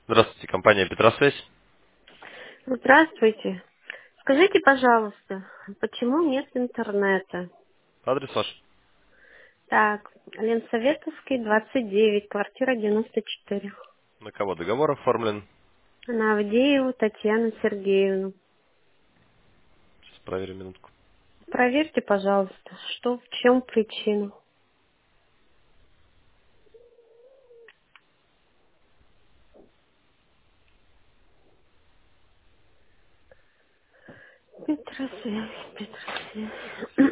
Здравствуйте, компания Петросвязь. Здравствуйте. Скажите, пожалуйста, почему нет интернета? Адрес ваш. Так, Ленсоветовский, 29, квартира 94. На кого договор оформлен? На Авдееву Татьяну Сергеевну. Сейчас проверим минутку. Проверьте, пожалуйста, в чем причина. Петросвязь, Петросвязь.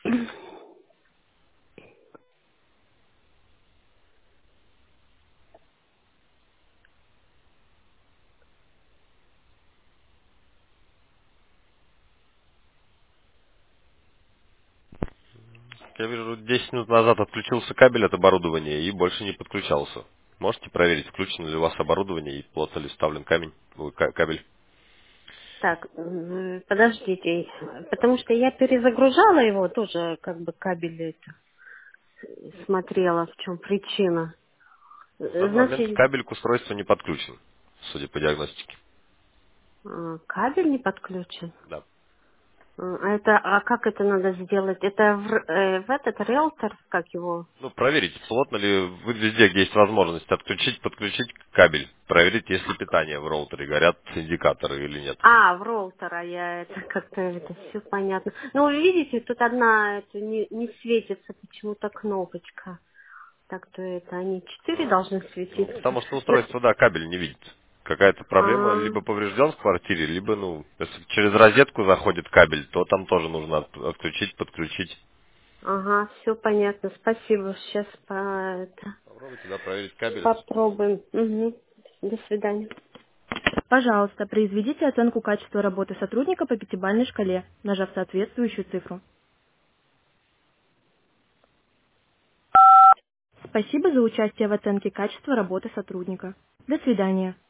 Я вижу, 10 минут назад отключился кабель от оборудования и больше не подключался. Можете проверить, включено ли у вас оборудование и плотно ли вставлен кабель? Так, подождите, потому что я перезагружала его, тоже как бы кабель это, смотрела, в чем причина. В данный момент Значит, кабель к устройству не подключен, судя по диагностике. кабель не подключен. Да. А как это надо сделать? Это в этот риэлтор, как его? Ну, проверите, плотно ли вы везде, где есть возможность отключить, подключить кабель. Проверить, есть ли питание в роутере, горят индикаторы или нет. В роутера я это как-то это все понятно. Ну, вы видите, тут одна это не светится почему-то кнопочка. Так-то это они 4 должны Ну, светиться. потому что устройство, да, кабель не видит. Какая-то проблема, А, либо поврежден в квартире, либо, ну, если через розетку заходит кабель, то там тоже нужно отключить, подключить. ага, все понятно. Спасибо. Сейчас Попробуйте, да, проверить кабель. попробуем. Угу. До свидания. Пожалуйста, произведите оценку качества работы сотрудника по пятибалльной шкале, нажав соответствующую цифру. Спасибо за участие в оценке качества работы сотрудника. До свидания.